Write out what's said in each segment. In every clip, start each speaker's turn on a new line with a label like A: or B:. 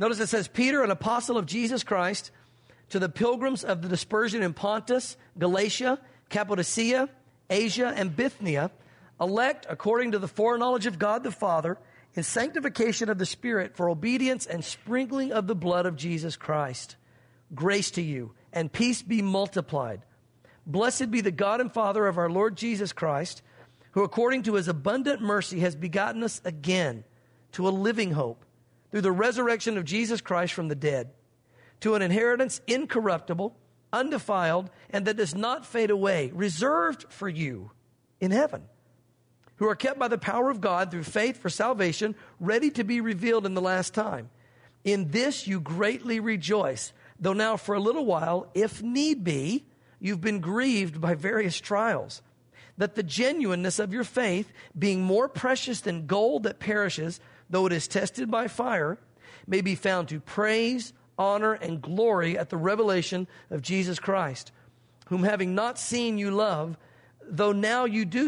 A: Notice it says, Peter, an apostle of Jesus Christ, to the pilgrims of the dispersion in Pontus, Galatia, Cappadocia, Asia, and Bithynia, elect according to the foreknowledge of God the Father, in sanctification of the Spirit for obedience and sprinkling of the blood of Jesus Christ. Grace to you, and peace be multiplied. Blessed be the God and Father of our Lord Jesus Christ, who according to his abundant mercy has begotten us again to a living hope, through the resurrection of Jesus Christ from the dead, to an inheritance incorruptible, undefiled, and that does not fade away, reserved for you in heaven, who are kept by the power of God through faith for salvation, ready to be revealed in the last time. In this you greatly rejoice, though now for a little while, if need be, you've been grieved by various trials, that the genuineness of your faith, being more precious than gold that perishes, though it is tested by fire, may be found to praise, honor, and glory at the revelation of Jesus Christ, whom having not seen you love, though now you do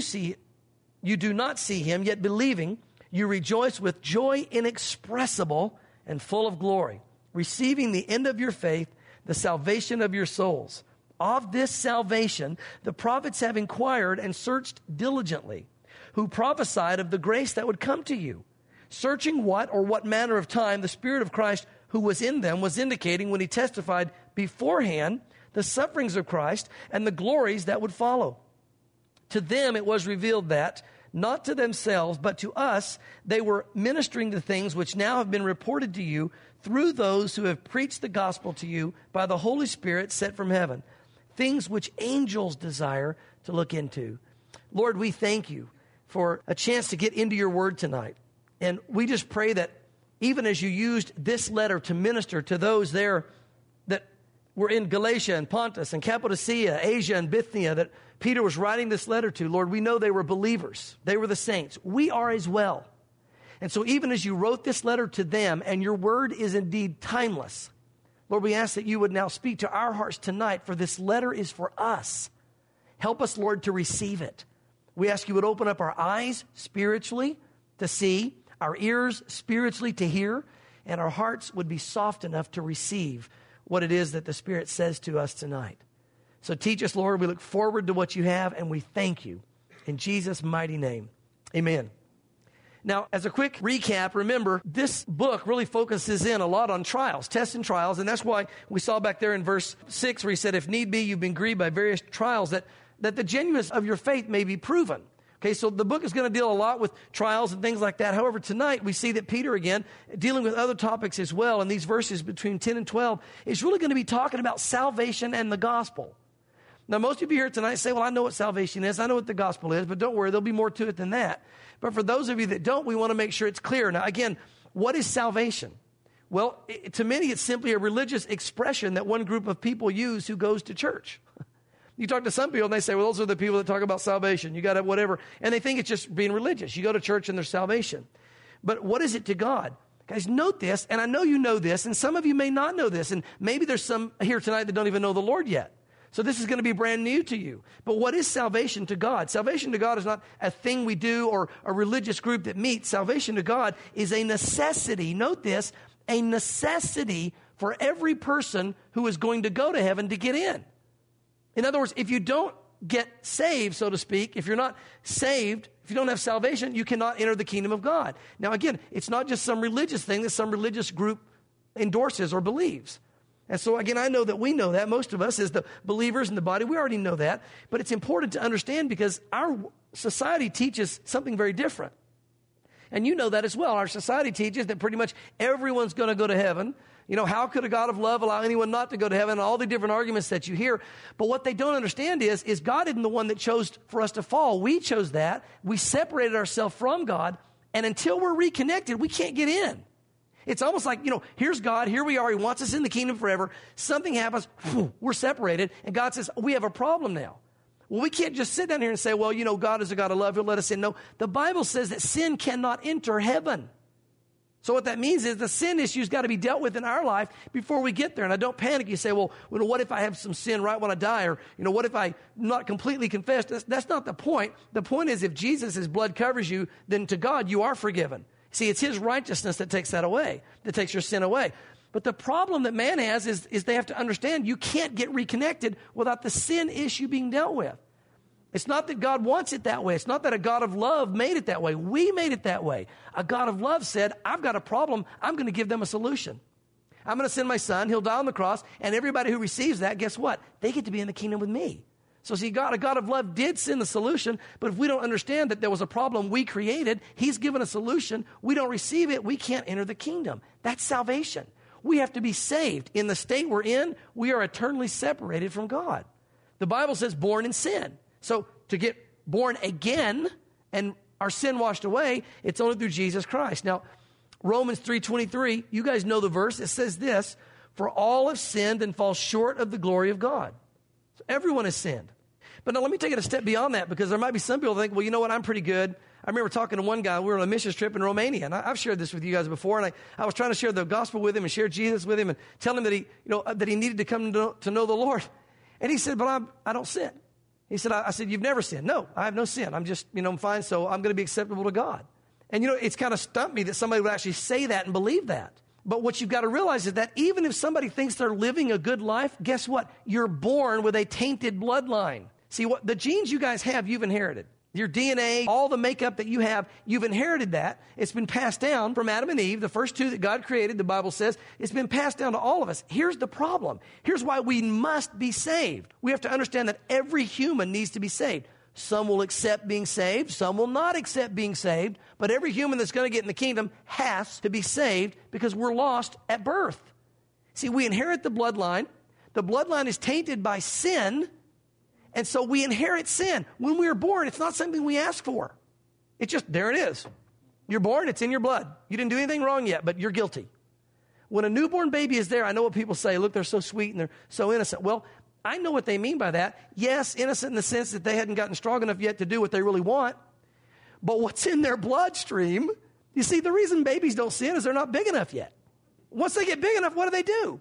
A: not see him, yet believing, you rejoice with joy inexpressible and full of glory, receiving the end of your faith, the salvation of your souls. Of this salvation, the prophets have inquired and searched diligently, who prophesied of the grace that would come to you, searching what manner of time the Spirit of Christ who was in them was indicating when he testified beforehand the sufferings of Christ and the glories that would follow. To them it was revealed that, not to themselves, but to us, they were ministering to things which now have been reported to you through those who have preached the gospel to you by the Holy Spirit sent from heaven, things which angels desire to look into. Lord, we thank you for a chance to get into your word tonight. And we just pray that even as you used this letter to minister to those there that were in Galatia and Pontus and Cappadocia, Asia and Bithynia, that Peter was writing this letter to, Lord, we know they were believers. They were the saints. We are as well. And so even as you wrote this letter to them, and your word is indeed timeless, Lord, we ask that you would now speak to our hearts tonight, for this letter is for us. Help us, Lord, to receive it. We ask you would open up our eyes spiritually to see, our ears spiritually to hear, and our hearts would be soft enough to receive what it is that the Spirit says to us tonight. So teach us, Lord. We look forward to what you have, and we thank you. In Jesus' mighty name, amen. Now, as a quick recap, remember, this book really focuses in a lot on trials, tests and trials, and that's why we saw back there in verse 6 where he said, if need be, you've been grieved by various trials, that the genuineness of your faith may be proven. Okay, so the book is going to deal a lot with trials and things like that. However, tonight we see that Peter, again, dealing with other topics as well, in these verses between 10 and 12, is really going to be talking about salvation and the gospel. Now, most of you here tonight say, well, I know what salvation is. I know what the gospel is, but don't worry, there'll be more to it than that. But for those of you that don't, we want to make sure it's clear. Now, again, what is salvation? Well, to many, it's simply a religious expression that one group of people use who goes to church. You talk to some people and they say, well, those are the people that talk about salvation. You got to whatever. And they think it's just being religious. You go to church and there's salvation. But what is it to God? Guys, note this, and I know you know this, and some of you may not know this, and maybe there's some here tonight that don't even know the Lord yet. So this is going to be brand new to you. But what is salvation to God? Salvation to God is not a thing we do or a religious group that meets. Salvation to God is a necessity. Note this, a necessity for every person who is going to go to heaven to get in. In other words, if you don't get saved, so to speak, if you're not saved, if you don't have salvation, you cannot enter the kingdom of God. Now again, it's not just some religious thing that some religious group endorses or believes. And so again, I know that we know that. Most of us as the believers in the body, we already know that. But it's important to understand because our society teaches something very different. And you know that as well. Our society teaches that pretty much everyone's going to go to heaven. You know, how could a God of love allow anyone not to go to heaven? All the different arguments that you hear. But what they don't understand is God isn't the one that chose for us to fall. We chose that. We separated ourselves from God. And until we're reconnected, we can't get in. It's almost like, here's God, here we are, he wants us in the kingdom forever. Something happens, we're separated, and God says, we have a problem now. Well, we can't just sit down here and say, well, God is a God of love, he'll let us in. No, the Bible says that sin cannot enter heaven. So what that means is the sin issue's got to be dealt with in our life before we get there. And I don't panic. You say, well, what if I have some sin right when I die? Or, what if I not completely confess? That's not the point. The point is if Jesus' blood covers you, then to God you are forgiven. See, it's his righteousness that takes that away, that takes your sin away. But the problem that man has is they have to understand you can't get reconnected without the sin issue being dealt with. It's not that God wants it that way. It's not that a God of love made it that way. We made it that way. A God of love said, I've got a problem. I'm going to give them a solution. I'm going to send my son. He'll die on the cross. And everybody who receives that, guess what? They get to be in the kingdom with me. So see, a God of love did send the solution, but if we don't understand that there was a problem we created, he's given a solution, we don't receive it, we can't enter the kingdom. That's salvation. We have to be saved. In the state we're in, we are eternally separated from God. The Bible says born in sin. So to get born again and our sin washed away, it's only through Jesus Christ. Now, Romans 3:23, you guys know the verse. It says this, for all have sinned and fall short of the glory of God. So everyone has sinned. But now let me take it a step beyond that, because there might be some people who think, well, you know what, I'm pretty good. I remember talking to one guy. We were on a missions trip in Romania, and I've shared this with you guys before, and I was trying to share the gospel with him and share Jesus with him and tell him that he needed to come to know the Lord. And he said, but I don't sin. He said, I said, you've never sinned. No, I have no sin. I'm just, I'm fine, so I'm going to be acceptable to God. And, it's kind of stumped me that somebody would actually say that and believe that. But what you've got to realize is that even if somebody thinks they're living a good life, guess what? You're born with a tainted bloodline. See, what the genes you guys have, you've inherited. Your DNA, all the makeup that you have, you've inherited that. It's been passed down from Adam and Eve, the first two that God created, the Bible says. It's been passed down to all of us. Here's the problem. Here's why we must be saved. We have to understand that every human needs to be saved. Some will accept being saved. Some will not accept being saved. But every human that's going to get in the kingdom has to be saved because we're lost at birth. See, we inherit the bloodline. The bloodline is tainted by sin. And so we inherit sin. When we are born, it's not something we ask for. It's just, there it is. You're born, it's in your blood. You didn't do anything wrong yet, but you're guilty. When a newborn baby is there, I know what people say, look, they're so sweet and they're so innocent. Well, I know what they mean by that. Yes, innocent in the sense that they hadn't gotten strong enough yet to do what they really want. But what's in their bloodstream, you see, the reason babies don't sin is they're not big enough yet. Once they get big enough, what do?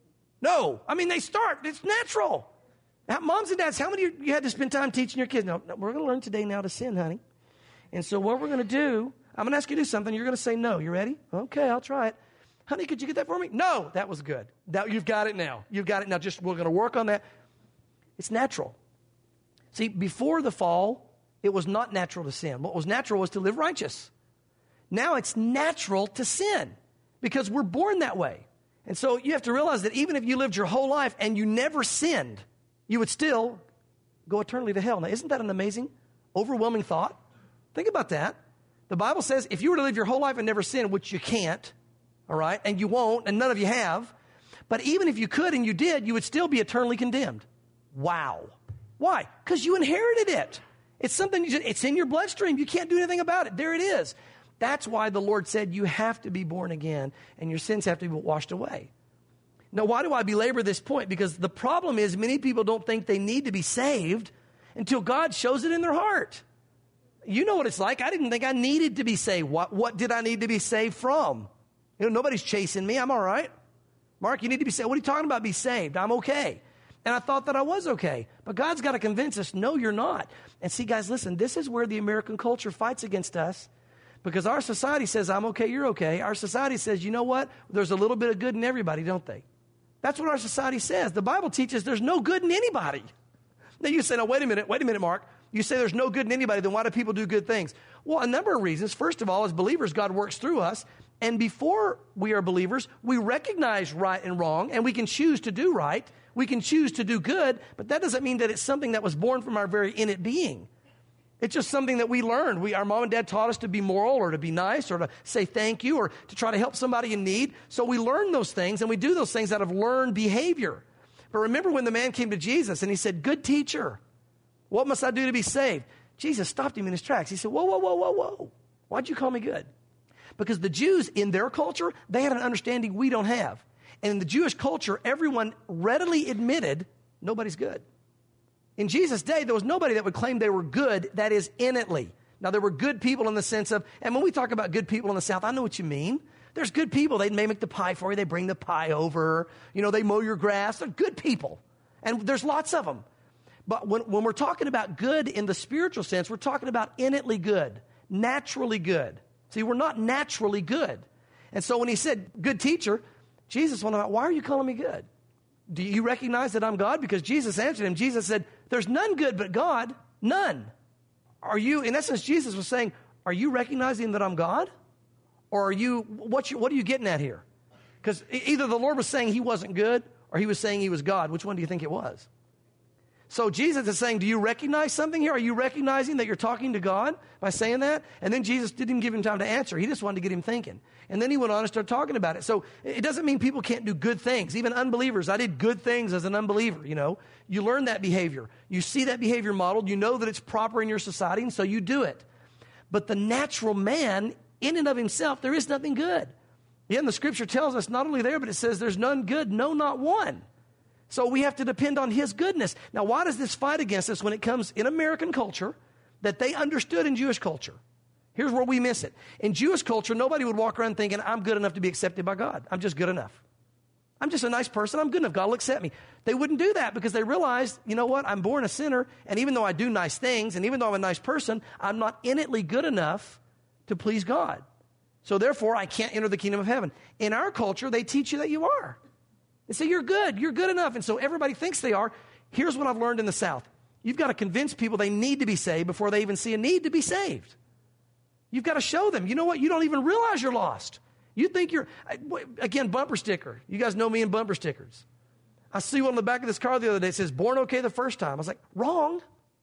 A: No, they start. It's natural. Now, moms and dads, how many of you had to spend time teaching your kids? No, we're going to learn today now to sin, honey. And so what we're going to do, I'm going to ask you to do something. You're going to say no. You ready? Okay, I'll try it. Honey, could you get that for me? No, that was good. You've got it now. You've got it now. We're going to work on that. It's natural. See, before the fall, it was not natural to sin. What was natural was to live righteous. Now it's natural to sin because we're born that way. And so you have to realize that even if you lived your whole life and you never sinned, you would still go eternally to hell. Now, isn't that an amazing, overwhelming thought? Think about that. The Bible says if you were to live your whole life and never sin, which you can't, all right, and you won't, and none of you have, but even if you could and you did, you would still be eternally condemned. Wow. Why? Because you inherited it. It's something, it's in your bloodstream. You can't do anything about it. There it is. That's why the Lord said you have to be born again and your sins have to be washed away. Now, why do I belabor this point? Because the problem is many people don't think they need to be saved until God shows it in their heart. You know what it's like. I didn't think I needed to be saved. What did I need to be saved from? Nobody's chasing me. I'm all right. Mark, you need to be saved. What are you talking about, be saved? I'm okay. And I thought that I was okay. But God's got to convince us, no, you're not. And see, guys, listen, this is where the American culture fights against us. Because our society says, I'm okay, you're okay. Our society says, you know what? There's a little bit of good in everybody, don't they? That's what our society says. The Bible teaches there's no good in anybody. Now you say, no, wait a minute, Mark. You say there's no good in anybody, then why do people do good things? Well, a number of reasons. First of all, as believers, God works through us. And before we are believers, we recognize right and wrong, and we can choose to do right. We can choose to do good, but that doesn't mean that it's something that was born from our very innate being. It's just something that we learned. Our mom and dad taught us to be moral or to be nice or to say thank you or to try to help somebody in need. So we learn those things and we do those things out of learned behavior. But remember when the man came to Jesus and he said, good teacher, what must I do to be saved? Jesus stopped him in his tracks. He said, whoa. Why'd you call me good? Because the Jews in their culture, they had an understanding we don't have. And in the Jewish culture, everyone readily admitted nobody's good. In Jesus' day, there was nobody that would claim they were good, that is, innately. Now, there were good people in the sense of, and when we talk about good people in the South, I know what you mean. There's good people. They may make the pie for you. They bring the pie over. They mow your grass. They're good people. And there's lots of them. But when we're talking about good in the spiritual sense, we're talking about innately good, naturally good. See, we're not naturally good. And so when he said, good teacher, Jesus went about, why are you calling me good? Do you recognize that I'm God? Because Jesus answered him. Jesus said, there's none good but God, none. Are you, in essence, Jesus was saying, are you recognizing that I'm God? Or are you, what are you getting at here? Because either the Lord was saying he wasn't good, or he was saying he was God. Which one do you think it was? So Jesus is saying, do you recognize something here? Are you recognizing that you're talking to God by saying that? And then Jesus didn't give him time to answer. He just wanted to get him thinking. And then he went on and started talking about it. So it doesn't mean people can't do good things. Even unbelievers. I did good things as an unbeliever, you know. You learn that behavior. You see that behavior modeled. You know that it's proper in your society, and so you do it. But the natural man, in and of himself, there is nothing good. Again, the scripture tells us not only there, but it says there's none good, no, not one. So we have to depend on his goodness. Now, why does this fight against us when it comes in American culture that they understood in Jewish culture? Here's where we miss it. In Jewish culture, nobody would walk around thinking, I'm good enough to be accepted by God. I'm just good enough. I'm just a nice person. I'm good enough. God will accept me. They wouldn't do that because they realized, you know what? I'm born a sinner, and even though I do nice things, and even though I'm a nice person, I'm not innately good enough to please God. So therefore, I can't enter the kingdom of heaven. In our culture, they teach you that you are. They say, you're good enough. And so everybody thinks they are. Here's what I've learned in the South. You've got to convince people they need to be saved before they even see a need to be saved. You've got to show them, you know what? You don't even realize you're lost. You think you're, again, bumper sticker. You guys know me and bumper stickers. I see one on the back of this car the other day. It says, born okay the first time. I was like, wrong.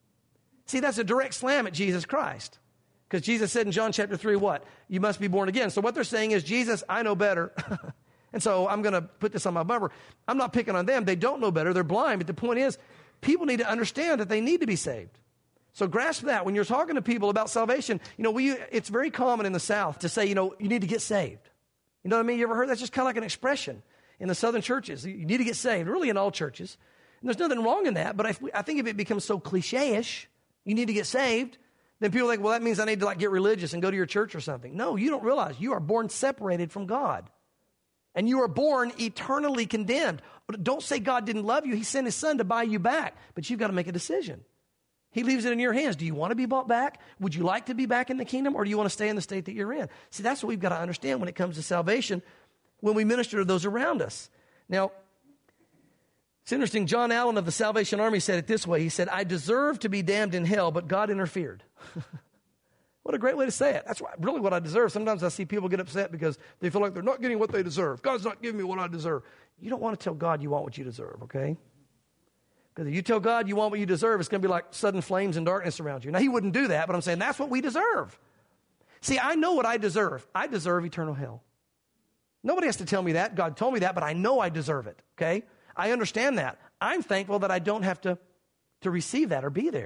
A: See, that's a direct slam at Jesus Christ. Because Jesus said in John chapter 3, what? You must be born again. So what they're saying is, Jesus, I know better. And so I'm going to put this on my bumper. I'm not picking on them. They don't know better. They're blind. But the point is, people need to understand that they need to be saved. So grasp that. When you're talking to people about salvation, you know, it's very common in the South to say, you know, you need to get saved. You know what I mean? You ever heard? That's just kind of like an expression in the Southern churches. You need to get saved, really in all churches. And there's nothing wrong in that. But I think if it becomes so cliche-ish, you need to get saved, then people think, well, that means I need to like get religious and go to your church or something. No, you don't realize you are born separated from God. And you are born eternally condemned. Don't say God didn't love you. He sent his son to buy you back. But you've got to make a decision. He leaves it in your hands. Do you want to be bought back? Would you like to be back in the kingdom? Or do you want to stay in the state that you're in? See, that's what we've got to understand when it comes to salvation when we minister to those around us. Now, it's interesting. John Allen of the Salvation Army said it this way. He said, I deserve to be damned in hell, but God interfered. What a great way to say it. That's really what I deserve. Sometimes I see people get upset because they feel like they're not getting what they deserve. God's not giving me what I deserve. You don't want to tell God you want what you deserve, okay? Because if you tell God you want what you deserve, it's going to be like sudden flames and darkness around you. Now, he wouldn't do that, but I'm saying that's what we deserve. See, I know what I deserve. I deserve eternal hell. Nobody has to tell me that. God told me that, but I know I deserve it, okay? I understand that. I'm thankful that I don't have to receive that or be there.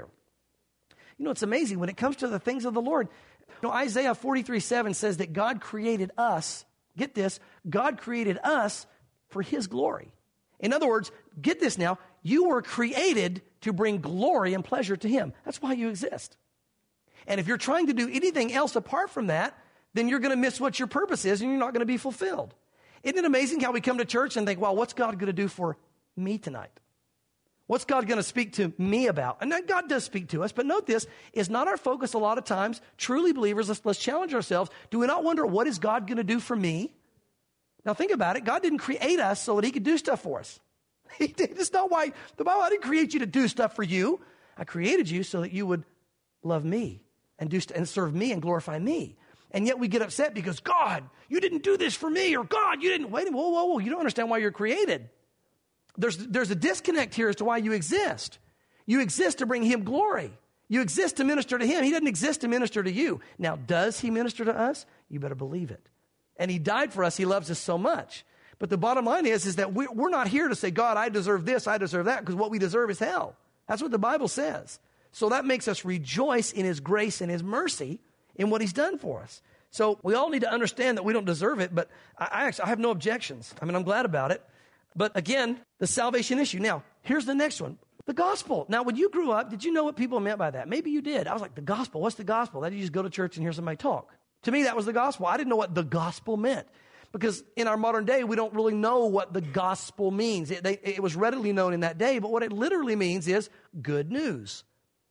A: You know, it's amazing when it comes to the things of the Lord. You know, Isaiah 43:7 says that God created us. Get this. God created us for his glory. In other words, get this now. You were created to bring glory and pleasure to him. That's why you exist. And if you're trying to do anything else apart from that, then you're going to miss what your purpose is and you're not going to be fulfilled. Isn't it amazing how we come to church and think, well, what's God going to do for me tonight? What's God going to speak to me about? And God does speak to us, but note this, is not our focus a lot of times, truly believers, let's challenge ourselves. Do we not wonder, what is God going to do for me? Now think about it. God didn't create us so that he could do stuff for us. That's not why the Bible, I didn't create you to do stuff for you. I created you so that you would love me and serve me and glorify me. And yet we get upset because, God, you didn't do this for me, or God, you didn't, wait, whoa, you don't understand why you're created. There's a disconnect here as to why you exist. You exist to bring him glory. You exist to minister to him. He doesn't exist to minister to you. Now, does he minister to us? You better believe it. And he died for us. He loves us so much. But the bottom line is that we're not here to say, God, I deserve this, I deserve that, because what we deserve is hell. That's what the Bible says. So that makes us rejoice in his grace and his mercy in what he's done for us. So we all need to understand that we don't deserve it, but I have no objections. I mean, I'm glad about it. But again, the salvation issue. Now, here's the next one. The gospel. Now, when you grew up, did you know what people meant by that? Maybe you did. I was like, the gospel? What's the gospel? That you just go to church and hear somebody talk. To me, that was the gospel. I didn't know what the gospel meant. Because in our modern day, we don't really know what the gospel means. It was readily known in that day, but what it literally means is good news.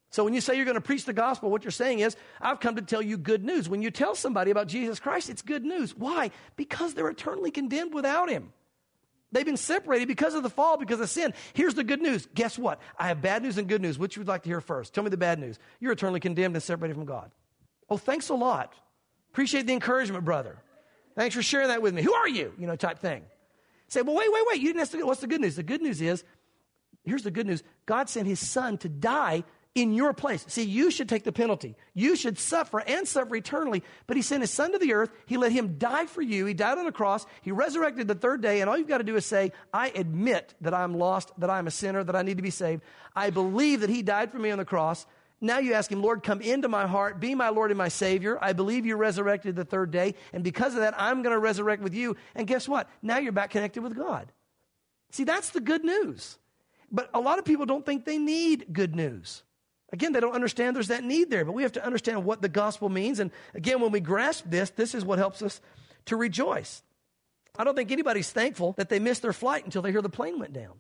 A: So when you say you're going to preach the gospel, what you're saying is, I've come to tell you good news. When you tell somebody about Jesus Christ, it's good news. Why? Because they're eternally condemned without him. They've been separated because of the fall, because of sin. Here's the good news. Guess what? I have bad news and good news. Which would you like to hear first? Tell me the bad news. You're eternally condemned and separated from God. Oh, thanks a lot. Appreciate the encouragement, brother. Thanks for sharing that with me. Who are you? Type thing. Say, well, wait. You didn't ask what's the good news? The good news is, here's the good news. God sent his son to die in your place. See, you should take the penalty. You should suffer and suffer eternally. But he sent his son to the earth. He let him die for you. He died on the cross. He resurrected the third day. And all you've got to do is say, I admit that I'm lost, that I'm a sinner, that I need to be saved. I believe that he died for me on the cross. Now you ask him, Lord, come into my heart, be my Lord and my Savior. I believe you resurrected the third day. And because of that, I'm going to resurrect with you. And guess what? Now you're back connected with God. See, that's the good news. But a lot of people don't think they need good news. Again, they don't understand there's that need there, but we have to understand what the gospel means. And again, when we grasp this is what helps us to rejoice. I don't think anybody's thankful that they missed their flight until they hear the plane went down.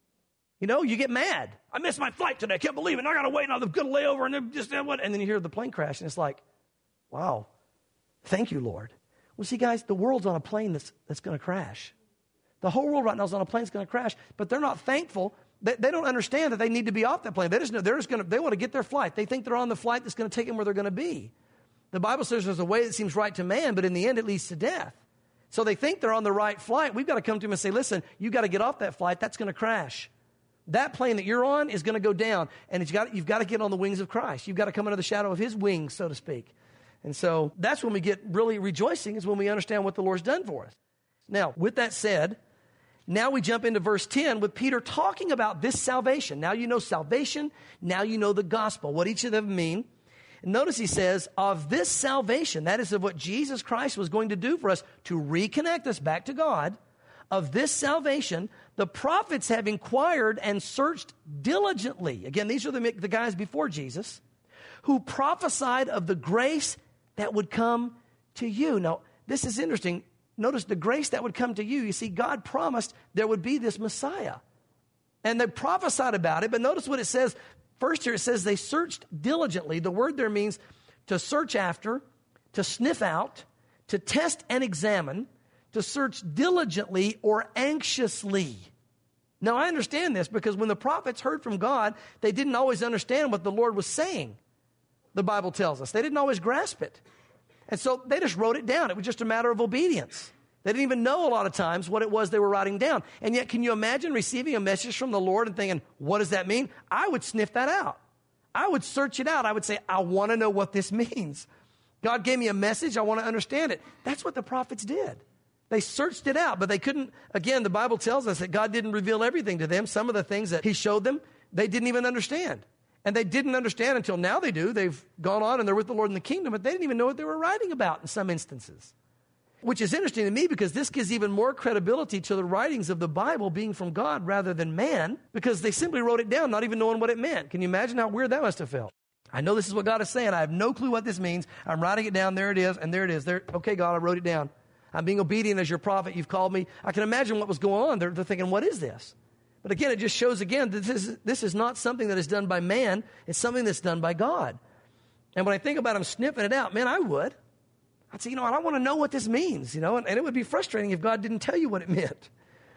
A: You get mad. I missed my flight today. I can't believe it. I got to wait. I'm going to lay over and then you hear the plane crash and it's like, wow, thank you, Lord. Well, see, guys, the world's on a plane that's going to crash. The whole world right now is on a plane that's going to crash, but they're not thankful. They don't understand that they need to be off that plane. They want to get their flight. They think they're on the flight that's going to take them where they're going to be. The Bible says there's a way that seems right to man, but in the end it leads to death. So they think they're on the right flight. We've got to come to them and say, listen, you've got to get off that flight. That's going to crash. That plane that you're on is going to go down, and you've got to get on the wings of Christ. You've got to come under the shadow of his wings, so to speak. And so that's when we get really rejoicing, is when we understand what the Lord's done for us. Now, with that said, now we jump into verse 10 with Peter talking about this salvation. Now you know salvation. Now you know the gospel, what each of them mean. And notice he says, of this salvation, that is of what Jesus Christ was going to do for us to reconnect us back to God. Of this salvation, the prophets have inquired and searched diligently. Again, these are the guys before Jesus who prophesied of the grace that would come to you. Now, this is interesting. Notice the grace that would come to you. You see, God promised there would be this Messiah. And they prophesied about it, but notice what it says. First here it says they searched diligently. The word there means to search after, to sniff out, to test and examine, to search diligently or anxiously. Now, I understand this because when the prophets heard from God, they didn't always understand what the Lord was saying, the Bible tells us. They didn't always grasp it. And so they just wrote it down. It was just a matter of obedience. They didn't even know a lot of times what it was they were writing down. And yet, can you imagine receiving a message from the Lord and thinking, what does that mean? I would sniff that out. I would search it out. I would say, I want to know what this means. God gave me a message. I want to understand it. That's what the prophets did. They searched it out, but they couldn't. Again, the Bible tells us that God didn't reveal everything to them. Some of the things that he showed them, they didn't even understand. And they didn't understand until now they do. They've gone on and they're with the Lord in the kingdom, but they didn't even know what they were writing about in some instances. Which is interesting to me because this gives even more credibility to the writings of the Bible being from God rather than man, because they simply wrote it down, not even knowing what it meant. Can you imagine how weird that must have felt? I know this is what God is saying. I have no clue what this means. I'm writing it down. There it is. And there it is. There. Okay, God, I wrote it down. I'm being obedient as your prophet. You've called me. I can imagine what was going on. They're thinking, what is this? But again, it just shows again that this is not something that is done by man. It's something that's done by God. And when I think about him sniffing it out, man, I would. I'd say, I want to know what this means, and it would be frustrating if God didn't tell you what it meant.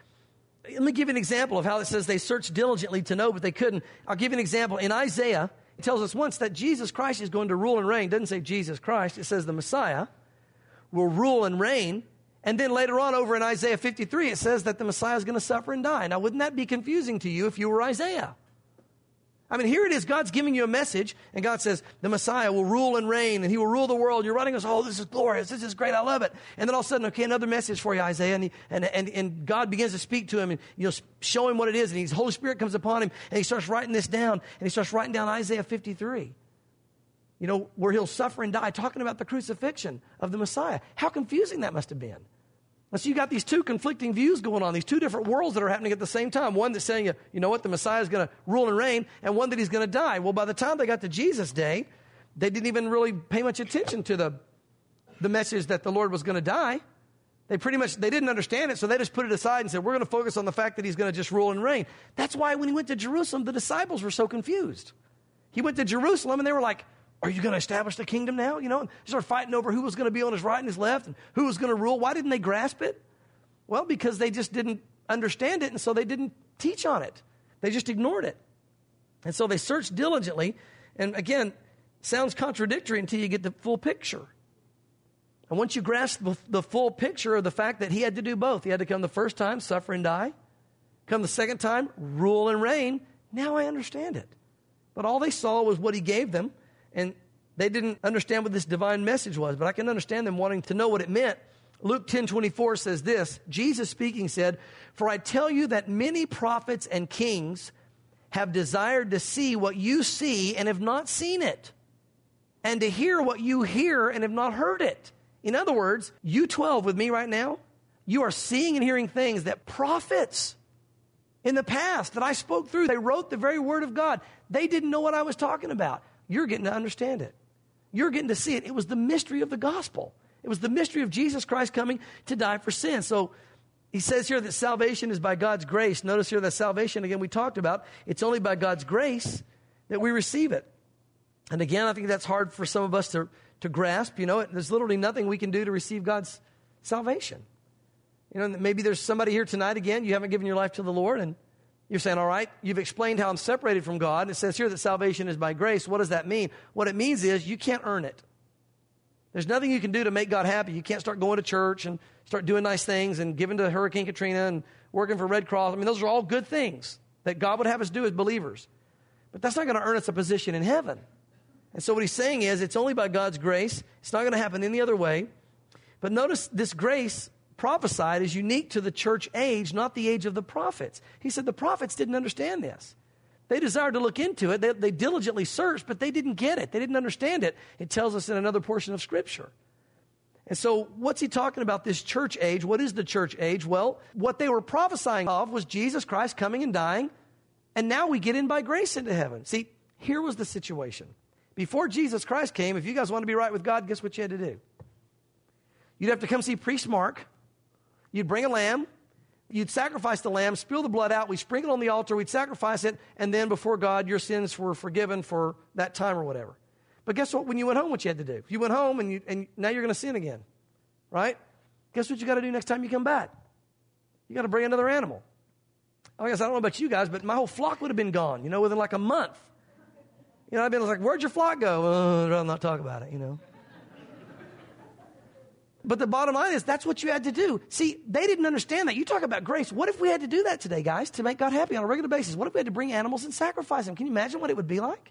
A: Let me give you an example of how it says they searched diligently to know, but they couldn't. I'll give you an example. In Isaiah, it tells us once that Jesus Christ is going to rule and reign. It doesn't say Jesus Christ. It says the Messiah will rule and reign. And then later on over in Isaiah 53, it says that the Messiah is going to suffer and die. Now, wouldn't that be confusing to you if you were Isaiah? I mean, here it is. God's giving you a message, and God says the Messiah will rule and reign, and he will rule the world. You're writing us, oh, this is glorious. This is great. I love it. And then all of a sudden, okay, another message for you, Isaiah. And God begins to speak to him, and show him what it is. And his Holy Spirit comes upon him, and he starts writing this down. And he starts writing down Isaiah 53, where he'll suffer and die, talking about the crucifixion of the Messiah. How confusing that must have been. And so you got these two conflicting views going on, these two different worlds that are happening at the same time. One that's saying, you know what, the Messiah is going to rule and reign, and one that he's going to die. Well, by the time they got to Jesus' day, they didn't even really pay much attention to the message that the Lord was going to die. They didn't understand it, so they just put it aside and said, we're going to focus on the fact that he's going to just rule and reign. That's why when he went to Jerusalem, the disciples were so confused. He went to Jerusalem, and they were like, are you going to establish the kingdom now? You know, and they started fighting over who was going to be on his right and his left and who was going to rule. Why didn't they grasp it? Well, because they just didn't understand it, and so they didn't teach on it. They just ignored it. And so they searched diligently, and again, sounds contradictory until you get the full picture. And once you grasp the full picture of the fact that he had to do both, he had to come the first time, suffer and die, come the second time, rule and reign. Now I understand it. But all they saw was what he gave them, and they didn't understand what this divine message was. But I can understand them wanting to know what it meant. Luke 10:24 says this, Jesus speaking said, "For I tell you that many prophets and kings have desired to see what you see and have not seen it, and to hear what you hear and have not heard it." In other words, you 12 with me right now, you are seeing and hearing things that prophets in the past that I spoke through, they wrote the very word of God. They didn't know what I was talking about. You're getting to understand it. You're getting to see it. It was the mystery of the gospel. It was the mystery of Jesus Christ coming to die for sin. So he says here that salvation is by God's grace. Notice here that salvation, again, we talked about, it's only by God's grace that we receive it. And again, I think that's hard for some of us to grasp. You know, there's literally nothing we can do to receive God's salvation. You know, maybe there's somebody here tonight, again, you haven't given your life to the Lord, and you're saying, all right, you've explained how I'm separated from God, and it says here that salvation is by grace. What does that mean? What it means is you can't earn it. There's nothing you can do to make God happy. You can't start going to church and start doing nice things and giving to Hurricane Katrina and working for Red Cross. I mean, those are all good things that God would have us do as believers. But that's not going to earn us a position in heaven. And so what he's saying is it's only by God's grace. It's not going to happen any other way. But notice this grace prophesied is unique to the church age, not the age of the prophets. He said the prophets didn't understand this. They desired to look into it. They diligently searched, but they didn't get it. They didn't understand it. It tells us in another portion of Scripture. And so what's he talking about, this church age? What is the church age? Well, what they were prophesying of was Jesus Christ coming and dying, and now we get in by grace into heaven. See, here was the situation. Before Jesus Christ came, if you guys want to be right with God, guess what you had to do? You'd have to come see Priest Mark. You'd bring a lamb. You'd sacrifice the lamb, spill the blood out. We'd sprinkle it on the altar. We'd sacrifice it. And then before God, your sins were forgiven for that time or whatever. But guess what? When you went home, what you had to do? You went home and now you're going to sin again. Right? Guess what you got to do next time you come back? You got to bring another animal. I guess I don't know about you guys, but my whole flock would have been gone, within like a month. I've been like, where'd your flock go? I'd rather not talk about it, But the bottom line is that's what you had to do. See, they didn't understand that. You talk about grace. What if we had to do that today, guys, to make God happy on a regular basis? What if we had to bring animals and sacrifice them? Can you imagine what it would be like?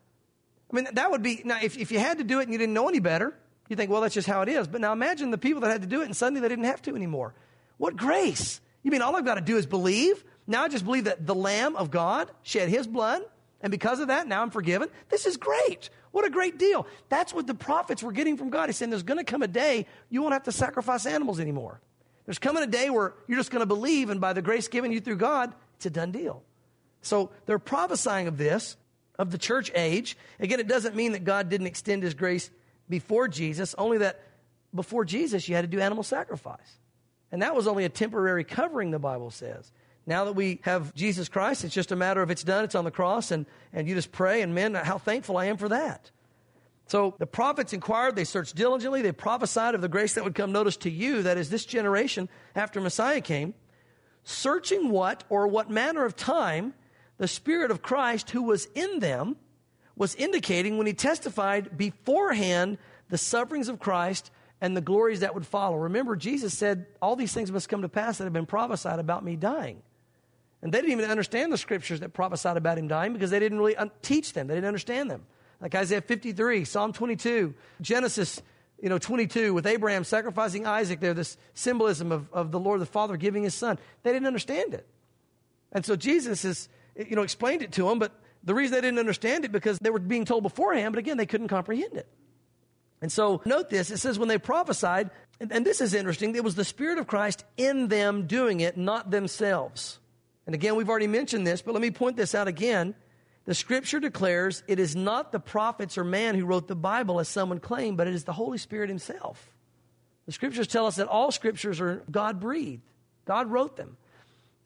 A: I mean, that would be, now, if you had to do it and you didn't know any better, you think, well, that's just how it is. But now imagine the people that had to do it and suddenly they didn't have to anymore. What grace? You mean all I've got to do is believe? Now I just believe that the Lamb of God shed his blood, and because of that, now I'm forgiven. This is great. What a great deal. That's what the prophets were getting from God. He's saying there's going to come a day you won't have to sacrifice animals anymore. There's coming a day where you're just going to believe, and by the grace given you through God, it's a done deal. So they're prophesying of this, of the church age. Again, it doesn't mean that God didn't extend his grace before Jesus, only that before Jesus you had to do animal sacrifice. And that was only a temporary covering, the Bible says. Now that we have Jesus Christ, it's just a matter of it's done, it's on the cross, and you just pray, and man, how thankful I am for that. So the prophets inquired, they searched diligently, they prophesied of the grace that would come. Notice to you, that is this generation after Messiah came, searching what manner of time the Spirit of Christ who was in them was indicating when he testified beforehand the sufferings of Christ and the glories that would follow. Remember, Jesus said, all these things must come to pass that have been prophesied about me dying. And they didn't even understand the scriptures that prophesied about him dying because they didn't really teach them. They didn't understand them. Like Isaiah 53, Psalm 22, Genesis 22, with Abraham sacrificing Isaac there, this symbolism of the Lord the Father giving his son. They didn't understand it. And so Jesus has explained it to them, but the reason they didn't understand it because they were being told beforehand, but again, they couldn't comprehend it. And so note this, it says when they prophesied, and this is interesting, it was the Spirit of Christ in them doing it, not themselves. And again, we've already mentioned this, but let me point this out again. The Scripture declares it is not the prophets or man who wrote the Bible as someone claimed, but it is the Holy Spirit himself. The Scriptures tell us that all Scriptures are God-breathed. God wrote them.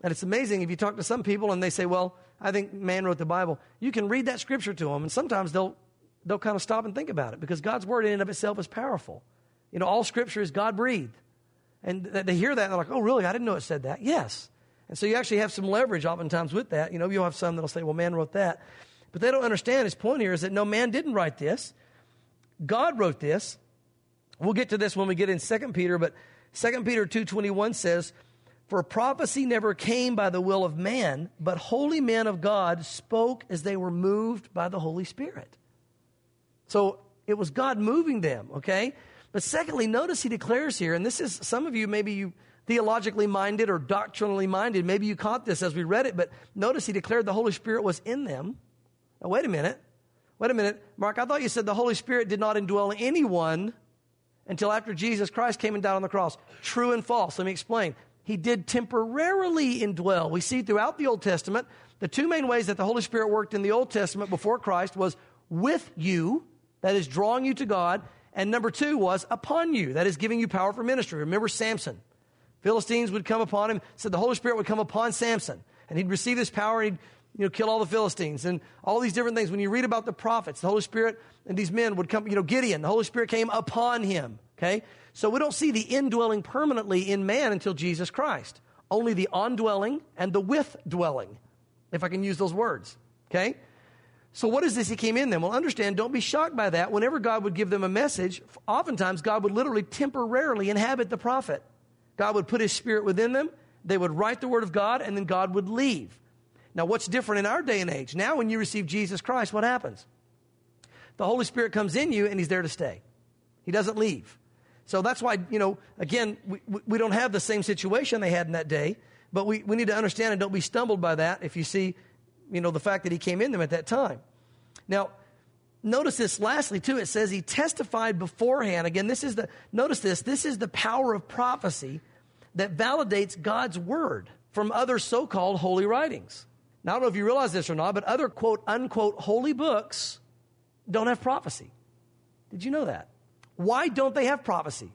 A: And it's amazing if you talk to some people and they say, well, I think man wrote the Bible. You can read that scripture to them, and sometimes they'll kind of stop and think about it because God's word in and of itself is powerful. You know, all scripture is God-breathed. And they hear that and they're like, oh, really? I didn't know it said that. Yes. And so you actually have some leverage oftentimes with that. You know, you'll have some that'll say, well, man wrote that. But they don't understand. His point here is that no, man didn't write this. God wrote this. We'll get to this when we get in 2 Peter, but 2 Peter 2:21 says, for prophecy never came by the will of man, but holy men of God spoke as they were moved by the Holy Spirit. So it was God moving them, okay? But secondly, notice he declares here, and this is, some of you, maybe you theologically minded or doctrinally minded, maybe you caught this as we read it, but notice he declared the Holy Spirit was in them. Now, wait a minute, Mark, I thought you said the Holy Spirit did not indwell anyone until after Jesus Christ came and died on the cross. True and false. Let me explain. He did temporarily indwell. We see throughout the Old Testament, the two main ways that the Holy Spirit worked in the Old Testament before Christ was with you, that is drawing you to God, and number two was upon you, that is giving you power for ministry. Remember Samson. Philistines would come upon him, said the Holy Spirit would come upon Samson, and he'd receive this power, and he'd kill all the Philistines, and all these different things. When you read about the prophets, the Holy Spirit and these men would come, Gideon, the Holy Spirit came upon him, okay? So we don't see the indwelling permanently in man until Jesus Christ. Only the ondwelling and the with-dwelling, if I can use those words, okay? So what is this? He came in them. Well, understand, don't be shocked by that. Whenever God would give them a message, oftentimes God would literally temporarily inhabit the prophet. God would put his Spirit within them. They would write the word of God, and then God would leave. Now, what's different in our day and age? Now, when you receive Jesus Christ, what happens? The Holy Spirit comes in you, and he's there to stay. He doesn't leave. So that's why, again, we don't have the same situation they had in that day, but we need to understand and don't be stumbled by that if you see, the fact that he came in them at that time. Now, notice this lastly, too. It says he testified beforehand. Again, this is the power of prophecy that validates God's word from other so-called holy writings. Now, I don't know if you realize this or not, but other quote, unquote, holy books don't have prophecy. Did you know that? Why don't they have prophecy?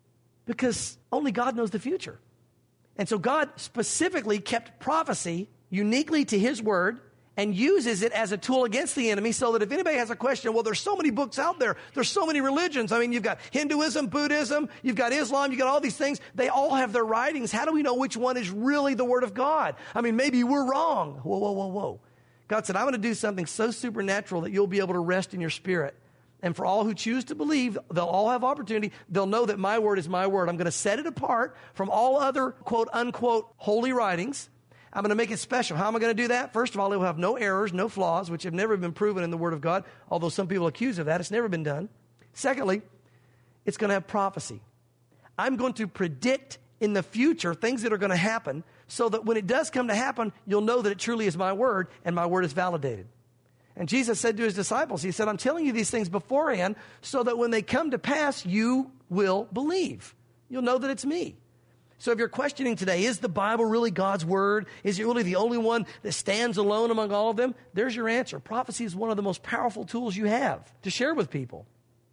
A: Because only God knows the future. And so God specifically kept prophecy uniquely to his word and uses it as a tool against the enemy so that if anybody has a question, well, there's so many books out there. There's so many religions. I mean, you've got Hinduism, Buddhism, you've got Islam, you've got all these things. They all have their writings. How do we know which one is really the word of God? I mean, maybe we're wrong. Whoa. God said, I'm going to do something so supernatural that you'll be able to rest in your spirit. And for all who choose to believe, they'll all have opportunity. They'll know that my word is my word. I'm going to set it apart from all other, quote, unquote, holy writings. I'm going to make it special. How am I going to do that? First of all, it will have no errors, no flaws, which have never been proven in the Word of God, although some people accuse of that. It's never been done. Secondly, it's going to have prophecy. I'm going to predict in the future things that are going to happen so that when it does come to happen, you'll know that it truly is my word and my word is validated. And Jesus said to his disciples, he said, I'm telling you these things beforehand so that when they come to pass, you will believe. You'll know that it's me. So if you're questioning today, is the Bible really God's word? Is it really the only one that stands alone among all of them? There's your answer. Prophecy is one of the most powerful tools you have to share with people.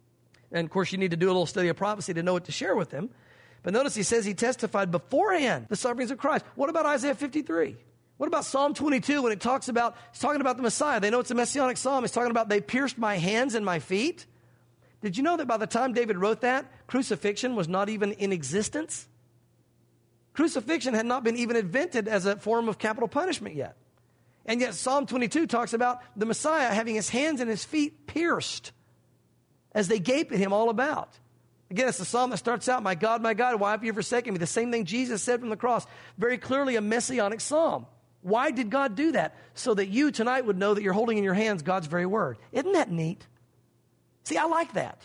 A: And of course, you need to do a little study of prophecy to know what to share with them. But notice he says he testified beforehand the sufferings of Christ. What about Isaiah 53? What about Psalm 22 when it's talking about the Messiah? They know it's a messianic psalm. It's talking about they pierced my hands and my feet. Did you know that by the time David wrote that, crucifixion was not even in existence? Crucifixion had not been even invented as a form of capital punishment yet. And yet Psalm 22 talks about the Messiah having his hands and his feet pierced as they gape at him all about. Again, it's the psalm that starts out, my God, why have you forsaken me? The same thing Jesus said from the cross. Very clearly a messianic psalm. Why did God do that? So that you tonight would know that you're holding in your hands God's very word. Isn't that neat? See, I like that.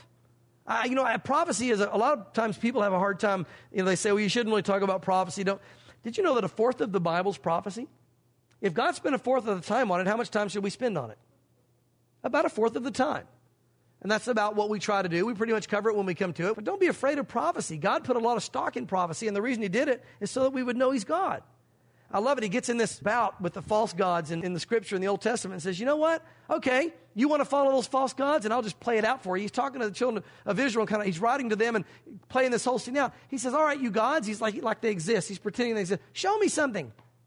A: Prophecy is, a lot of times people have a hard time, they say, well, you shouldn't really talk about prophecy. Did you know that a fourth of the Bible's prophecy? If God spent a fourth of the time on it, how much time should we spend on it? About a fourth of the time. And that's about what we try to do. We pretty much cover it when we come to it. But don't be afraid of prophecy. God put a lot of stock in prophecy, and the reason he did it is so that we would know he's God. I love it. He gets in this bout with the false gods in the scripture in the Old Testament and says, you know what? Okay, you want to follow those false gods, and I'll just play it out for you. He's talking to the children of Israel, and he's writing to them and playing this whole scene out. He says, all right, you gods, he's like they exist. He's pretending they exist. Show me something.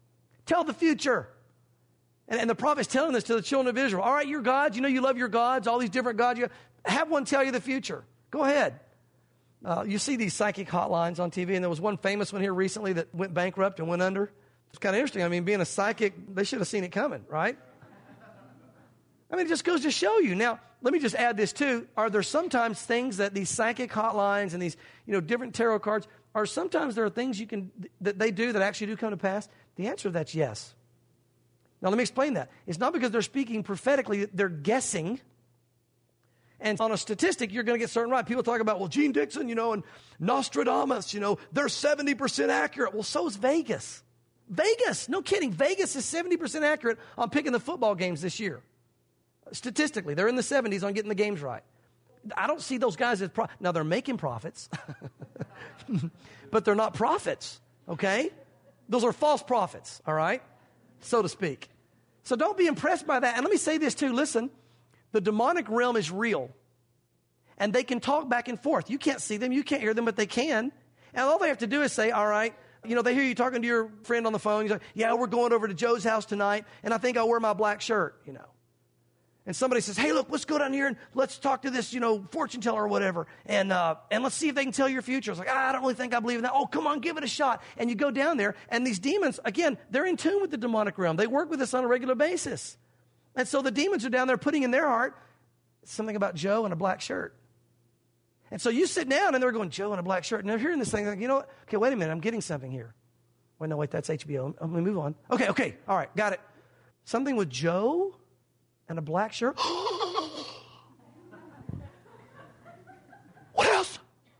A: Tell the future. And the prophet's telling this to the children of Israel. All right, your gods, you know you love your gods, all these different gods. Have one tell you the future. Go ahead. You see these psychic hotlines on TV, and there was one famous one here recently that went bankrupt and went under. It's kind of interesting. I mean, being a psychic, they should have seen it coming, right? I mean, it just goes to show you. Now, let me just add this too. Are there sometimes things that these psychic hotlines and these, different tarot cards, are sometimes there are things that they do that actually do come to pass? The answer to that's yes. Now, let me explain that. It's not because they're speaking prophetically, they're guessing. And on a statistic, you're going to get certain right. People talk about, well, Gene Dixon, and Nostradamus, they're 70% accurate. Well, so is Vegas. Vegas, no kidding. Vegas is 70% accurate on picking the football games this year. Statistically, they're in the 70s on getting the games right. I don't see those guys as now they're making profits, but they're not prophets, okay? Those are false prophets, all right? So to speak. So don't be impressed by that. And let me say this too. Listen, the demonic realm is real. And they can talk back and forth. You can't see them, you can't hear them, but they can. And all they have to do is say, all right, they hear you talking to your friend on the phone. You're like, yeah, we're going over to Joe's house tonight, and I think I'll wear my black shirt, And somebody says, hey, look, let's go down here and let's talk to this, fortune teller or whatever. And let's see if they can tell your future. It's like, I don't really think I believe in that. Oh, come on, give it a shot. And you go down there, and these demons, again, they're in tune with the demonic realm. They work with us on a regular basis. And so the demons are down there putting in their heart something about Joe and a black shirt. And so you sit down, and they're going, Joe and a black shirt. And they're hearing this thing, like, you know what? Okay, wait a minute. I'm getting something here. Wait, that's HBO. I'm going to move on. Okay. All right, got it. Something with Joe and a black shirt. What else?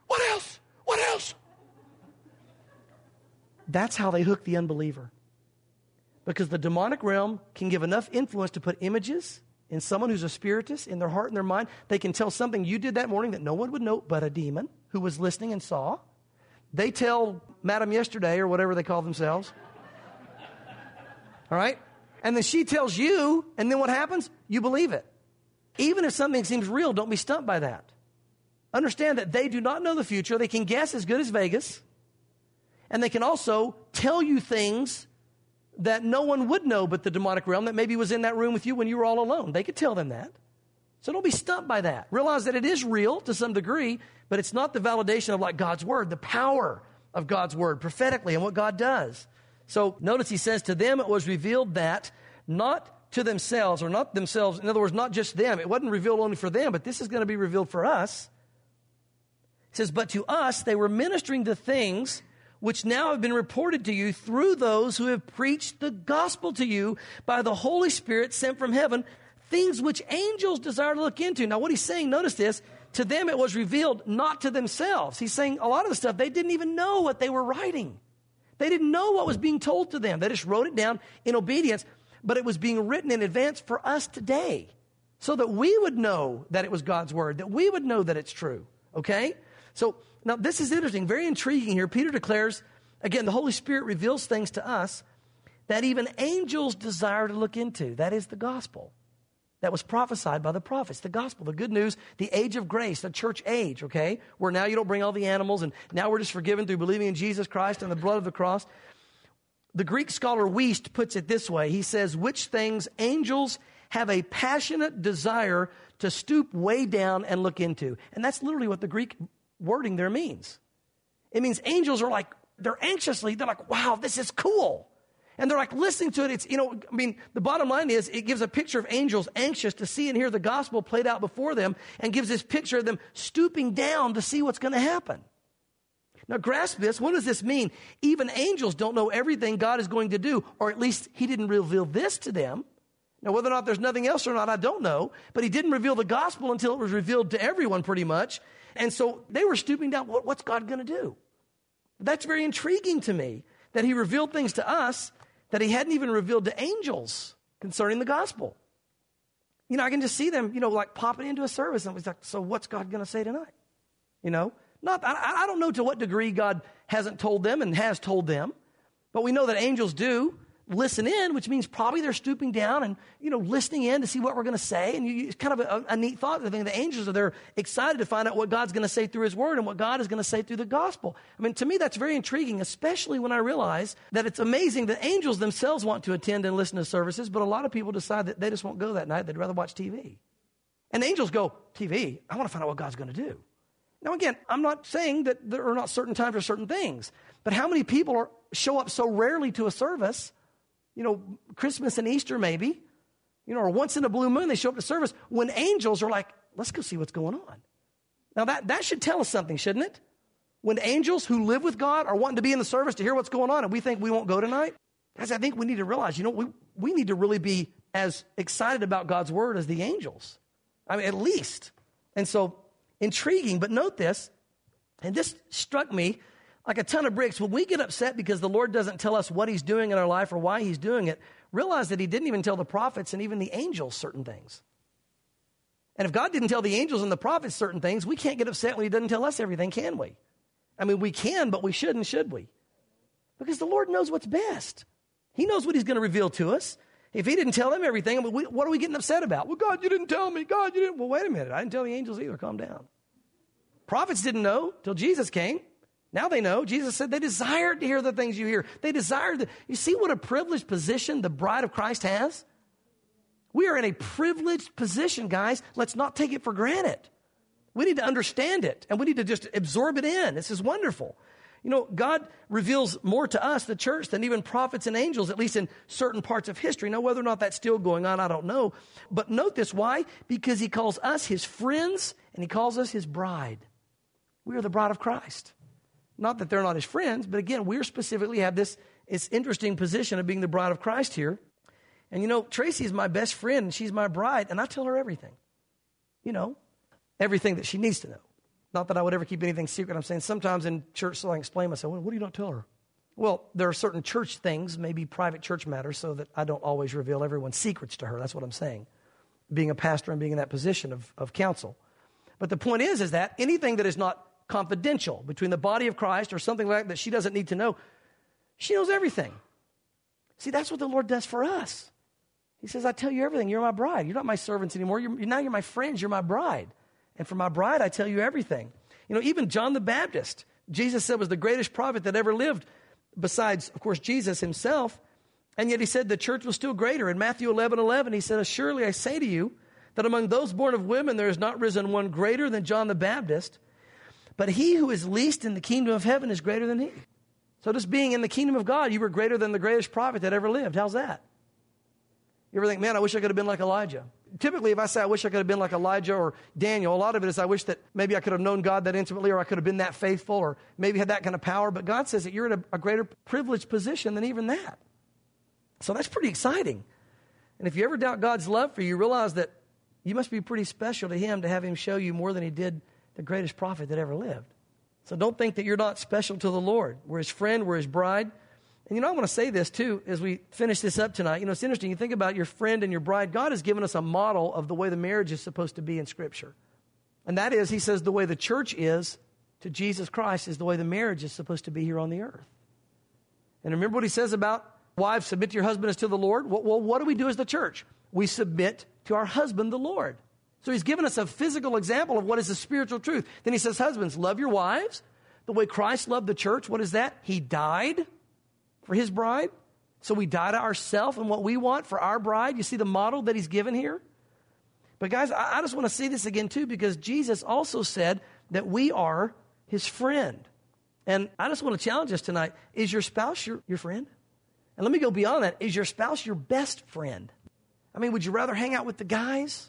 A: That's how they hook the unbeliever. Because the demonic realm can give enough influence to put images in someone who's a spiritist, in their heart and their mind. They can tell something you did that morning that no one would know but a demon who was listening and saw. They tell Madam Yesterday or whatever they call themselves. All right? And then she tells you, and then what happens? You believe it. Even if something seems real, don't be stumped by that. Understand that they do not know the future. They can guess as good as Vegas. And they can also tell you things that no one would know but the demonic realm that maybe was in that room with you when you were all alone. They could tell them that. So don't be stumped by that. Realize that it is real to some degree, but it's not the validation of like God's word, the power of God's word prophetically and what God does. So notice he says, to them it was revealed that, not to themselves, or not themselves, in other words, not just them. It wasn't revealed only for them, but this is going to be revealed for us. It says, but to us they were ministering the things which now have been reported to you through those who have preached the gospel to you by the Holy Spirit sent from heaven, things which angels desire to look into. Now what he's saying, notice this, to them it was revealed, not to themselves. He's saying a lot of the stuff, they didn't even know what they were writing. They didn't know what was being told to them. They just wrote it down in obedience, but it was being written in advance for us today so that we would know that it was God's word, that we would know that it's true, okay? So now this is interesting, very intriguing here. Peter declares, again, the Holy Spirit reveals things to us that even angels desire to look into. That is the gospel that was prophesied by the prophets, the gospel, the good news, the age of grace, the church age, okay? Where now you don't bring all the animals, and now we're just forgiven through believing in Jesus Christ and the blood of the cross. The Greek scholar Wiest puts it this way. He says, which things angels have a passionate desire to stoop way down and look into. And that's literally what the Greek wording there means. It means angels are like, they're like, wow, this is cool. And they're like listening to it. It's, the bottom line is it gives a picture of angels anxious to see and hear the gospel played out before them, and gives this picture of them stooping down to see what's going to happen. Now grasp this. What does this mean? Even angels don't know everything God is going to do, or at least he didn't reveal this to them. Now whether or not there's nothing else or not, I don't know, but he didn't reveal the gospel until it was revealed to everyone pretty much. And so they were stooping down. What's God going to do? That's very intriguing to me, that he revealed things to us that he hadn't even revealed to angels concerning the gospel. I can just see them, like popping into a service, and it was like, so what's God going to say tonight? I don't know to what degree God hasn't told them and has told them, but we know that angels do. listen in, which means probably they're stooping down and, listening in to see what we're going to say. And it's kind of a neat thought. I think the angels are there excited to find out what God's going to say through his word and what God is going to say through the gospel. I mean, to me, that's very intriguing, especially when I realize that it's amazing that angels themselves want to attend and listen to services, but a lot of people decide that they just won't go that night. They'd rather watch TV. And angels go, TV? I want to find out what God's going to do. Now, again, I'm not saying that there are not certain times for certain things, but how many people show up so rarely to a service, Christmas and Easter maybe, or once in a blue moon they show up to service when angels are like, let's go see what's going on. Now, that should tell us something, shouldn't it? When angels who live with God are wanting to be in the service to hear what's going on and we think we won't go tonight, guys, I think we need to realize, we need to really be as excited about God's word as the angels. I mean, at least. And so, intriguing, but note this, and this struck me like a ton of bricks. When we get upset because the Lord doesn't tell us what he's doing in our life or why he's doing it, realize that he didn't even tell the prophets and even the angels certain things. And if God didn't tell the angels and the prophets certain things, we can't get upset when he doesn't tell us everything, can we? I mean, we can, but we shouldn't, should we? Because the Lord knows what's best. He knows what he's going to reveal to us. If he didn't tell them everything, what are we getting upset about? Well, God, you didn't tell me. God, you didn't. Well, wait a minute. I didn't tell the angels either. Calm down. Prophets didn't know till Jesus came. Now they know. Jesus said they desired to hear the things you hear. They desired. You see what a privileged position the bride of Christ has? We are in a privileged position, guys. Let's not take it for granted. We need to understand it, and we need to just absorb it in. This is wonderful. God reveals more to us, the church, than even prophets and angels, at least in certain parts of history. Now, whether or not that's still going on, I don't know. But note this. Why? Because he calls us his friends, and he calls us his bride. We are the bride of Christ. Not that they're not his friends, but again, we specifically have this interesting position of being the bride of Christ here. And Tracy is my best friend, and she's my bride, and I tell her everything. Everything that she needs to know. Not that I would ever keep anything secret. I'm saying sometimes in church, so I explain myself, well, what do you not tell her? Well, there are certain church things, maybe private church matters, so that I don't always reveal everyone's secrets to her. That's what I'm saying. Being a pastor and being in that position of counsel. But the point is that anything that is not confidential between the body of Christ or something like that she doesn't need to know, she knows everything. See, that's what the Lord does for us. He says, I tell you everything. You're my bride. You're not my servants anymore. Now you're my friends. You're my bride. And for my bride, I tell you everything. Even John the Baptist, Jesus said was the greatest prophet that ever lived, besides, of course, Jesus himself. And yet he said the church was still greater. In Matthew 11:11, he said, surely I say to you that among those born of women, there has not risen one greater than John the Baptist. But he who is least in the kingdom of heaven is greater than he. So just being in the kingdom of God, you were greater than the greatest prophet that ever lived. How's that? You ever think, man, I wish I could have been like Elijah? Typically, if I say I wish I could have been like Elijah or Daniel, a lot of it is I wish that maybe I could have known God that intimately, or I could have been that faithful, or maybe had that kind of power. But God says that you're in a greater privileged position than even that. So that's pretty exciting. And if you ever doubt God's love for you, realize that you must be pretty special to him to have him show you more than he did the greatest prophet that ever lived. So don't think that you're not special to the Lord. We're his friend, we're his bride. And I want to say this too, as we finish this up tonight. It's interesting. You think about your friend and your bride. God has given us a model of the way the marriage is supposed to be in Scripture. And that is, he says, the way the church is to Jesus Christ is the way the marriage is supposed to be here on the earth. And remember what he says about wives, submit to your husband as to the Lord. Well, what do we do as the church? We submit to our husband, the Lord. So he's given us a physical example of what is the spiritual truth. Then he says, husbands, love your wives the way Christ loved the church. What is that? He died for his bride. So we die to ourselves and what we want for our bride. You see the model that he's given here? But guys, I just want to see this again too, because Jesus also said that we are his friend. And I just want to challenge us tonight. Is your spouse your friend? And let me go beyond that. Is your spouse your best friend? I mean, would you rather hang out with the guys,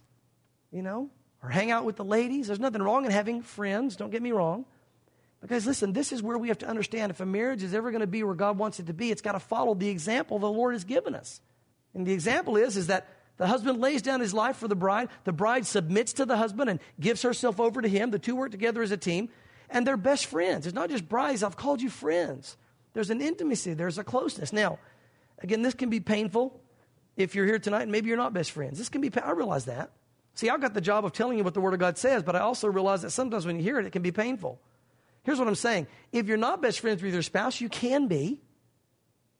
A: or hang out with the ladies? There's nothing wrong in having friends. Don't get me wrong. But guys, listen, this is where we have to understand if a marriage is ever going to be where God wants it to be, it's got to follow the example the Lord has given us. And the example is that the husband lays down his life for the bride submits to the husband and gives herself over to him. The two work together as a team, and they're best friends. It's not just brides. I've called you friends. There's an intimacy. There's a closeness. Now, again, this can be painful if you're here tonight and maybe you're not best friends. This can be, I realize that. See, I've got the job of telling you what the Word of God says, but I also realize that sometimes when you hear it, it can be painful. Here's what I'm saying. If you're not best friends with your spouse, you can be.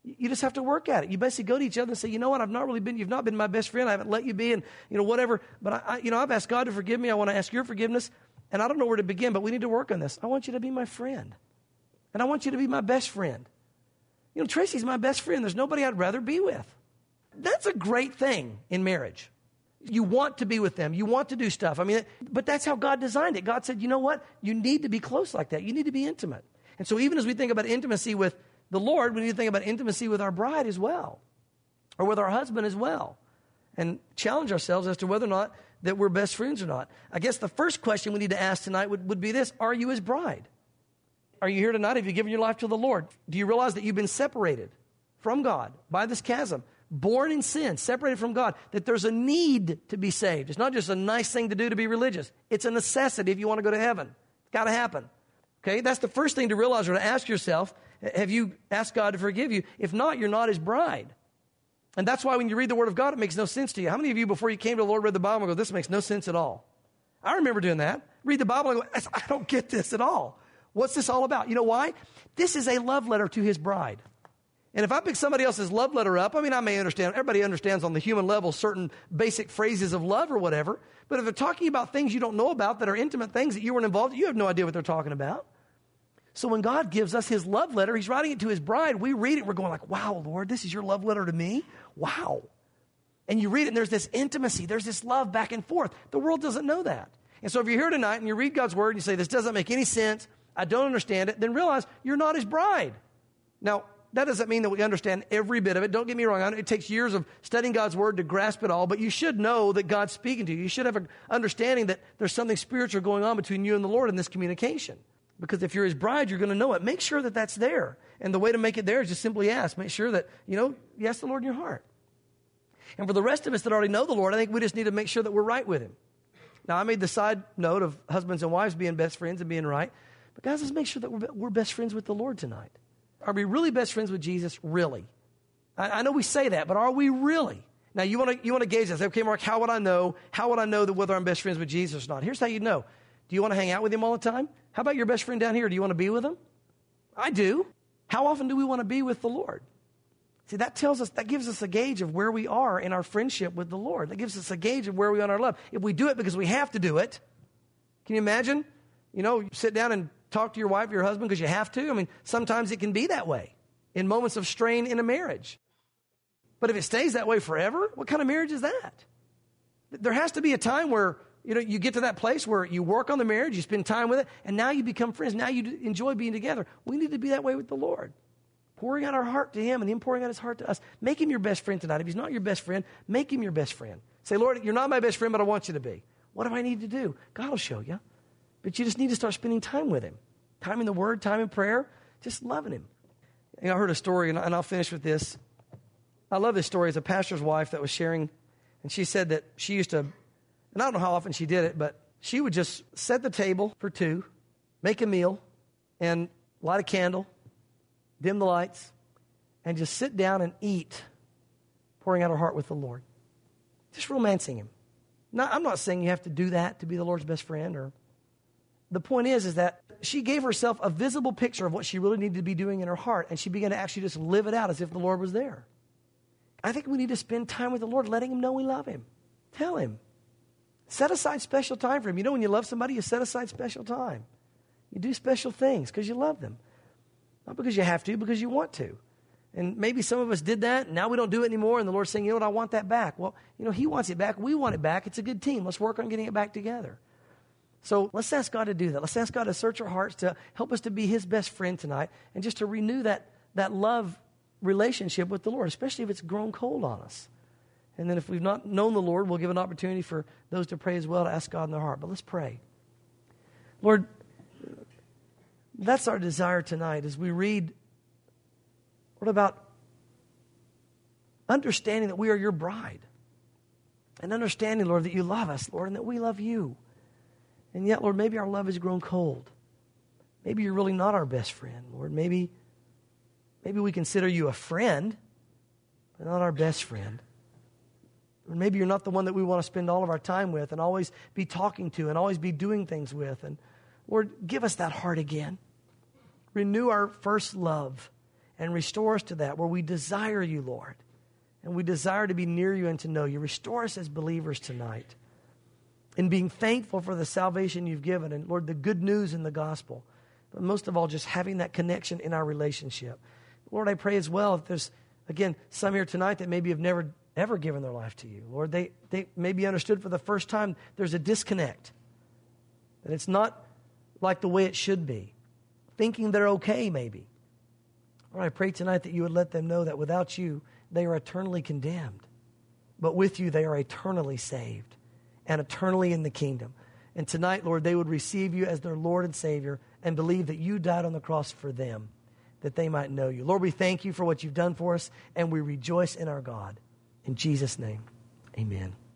A: You just have to work at it. You basically go to each other and say, you know what, you've not been my best friend. I haven't let you be, and whatever. But I've asked God to forgive me. I want to ask your forgiveness, and I don't know where to begin, but we need to work on this. I want you to be my friend, and I want you to be my best friend. Tracy's my best friend. There's nobody I'd rather be with. That's a great thing in marriage. You want to be with them. You want to do stuff. But that's how God designed it. God said, you know what? You need to be close like that. You need to be intimate. And so even as we think about intimacy with the Lord, we need to think about intimacy with our bride as well, or with our husband as well, and challenge ourselves as to whether or not that we're best friends or not. I guess the first question we need to ask tonight would be this: are you his bride? Are you here tonight? Have you given your life to the Lord? Do you realize that you've been separated from God by this chasm, born in sin, separated from God, that there's a need to be saved? It's not just a nice thing to do to be religious. It's a necessity if you want to go to heaven. It's got to happen. Okay, that's the first thing to realize or to ask yourself. Have you asked God to forgive you? If not, you're not his bride. And that's why when you read the Word of God, it makes no sense to you. How many of you, before you came to the Lord, read the Bible and go, this makes no sense at all? I remember doing that. Read the Bible and go, I don't get this at all. What's this all about? You know why? This is a love letter to his bride. And if I pick somebody else's love letter up, I may understand, everybody understands on the human level certain basic phrases of love or whatever. But if they're talking about things you don't know about that are intimate things that you weren't involved in, you have no idea what they're talking about. So when God gives us his love letter, he's writing it to his bride. We read it, we're going like, wow, Lord, this is your love letter to me? Wow. And you read it, and there's this intimacy, there's this love back and forth. The world doesn't know that. And so if you're here tonight and you read God's word and you say, this doesn't make any sense, I don't understand it, then realize you're not his bride. Now, that doesn't mean that we understand every bit of it. Don't get me wrong. It takes years of studying God's word to grasp it all, but you should know that God's speaking to you. You should have an understanding that there's something spiritual going on between you and the Lord in this communication. Because if you're his bride, you're going to know it. Make sure that that's there. And the way to make it there is just simply ask. Make sure that, you ask the Lord in your heart. And for the rest of us that already know the Lord, I think we just need to make sure that we're right with him. Now, I made the side note of husbands and wives being best friends and being right. But guys, let's make sure that we're best friends with the Lord tonight. Are we really best friends with Jesus? Really? I know we say that, but are we really? Now, you want to gauge this. Okay, Mark, how would I know? How would I know that whether I'm best friends with Jesus or not? Here's how you know. Do you want to hang out with him all the time? How about your best friend down here? Do you want to be with him? I do. How often do we want to be with the Lord? See, that gives us a gauge of where we are in our friendship with the Lord. That gives us a gauge of where we are in our love. If we do it because we have to do it, can you imagine? You sit down and talk to your wife or your husband because you have to. Sometimes it can be that way in moments of strain in a marriage. But if it stays that way forever, what kind of marriage is that? There has to be a time where you get to that place where you work on the marriage, you spend time with it, and now you become friends. Now you enjoy being together. We need to be that way with the Lord. Pouring out our heart to him and him pouring out his heart to us. Make him your best friend tonight. If he's not your best friend, make him your best friend. Say, Lord, you're not my best friend, but I want you to be. What do I need to do? God will show you. But you just need to start spending time with him. Time in the Word, time in prayer, just loving him. I heard a story, and I'll finish with this. I love this story. It's a pastor's wife that was sharing, and she said that she used to, and I don't know how often she did it, but she would just set the table for two, make a meal, and light a candle, dim the lights, and just sit down and eat, pouring out her heart with the Lord. Just romancing him. Now, I'm not saying you have to do that to be the Lord's best friend. The point is that she gave herself a visible picture of what she really needed to be doing in her heart, and she began to actually just live it out as if the Lord was there. I think we need to spend time with the Lord, letting him know we love him. Tell him. Set aside special time for him. When you love somebody, you set aside special time. You do special things because you love them. Not because you have to, because you want to. And maybe some of us did that, and now we don't do it anymore, and the Lord's saying, you know what, I want that back. Well, he wants it back. We want it back. It's a good team. Let's work on getting it back together. So let's ask God to do that. Let's ask God to search our hearts, to help us to be his best friend tonight, and just to renew that love relationship with the Lord, especially if it's grown cold on us. And then if we've not known the Lord, we'll give an opportunity for those to pray as well, to ask God in their heart. But let's pray. Lord, that's our desire tonight as we read, what about understanding that we are your bride, and understanding, Lord, that you love us, Lord, and that we love you. And yet, Lord, maybe our love has grown cold. Maybe you're really not our best friend, Lord. Maybe we consider you a friend, but not our best friend. Or maybe you're not the one that we want to spend all of our time with and always be talking to and always be doing things with. And Lord, give us that heart again. Renew our first love and restore us to that, where we desire you, Lord, and we desire to be near you and to know you. Restore us as believers tonight in being thankful for the salvation you've given, and Lord, the good news in the gospel. But most of all, just having that connection in our relationship. Lord, I pray as well, if there's, again, some here tonight that maybe have never, ever given their life to you. Lord, they maybe understood for the first time there's a disconnect, that it's not like the way it should be, thinking they're okay maybe. Lord, I pray tonight that you would let them know that without you, they are eternally condemned. But with you, they are eternally saved and eternally in the kingdom. And tonight, Lord, they would receive you as their Lord and Savior and believe that you died on the cross for them, that they might know you. Lord, we thank you for what you've done for us, and we rejoice in our God. In Jesus' name, amen.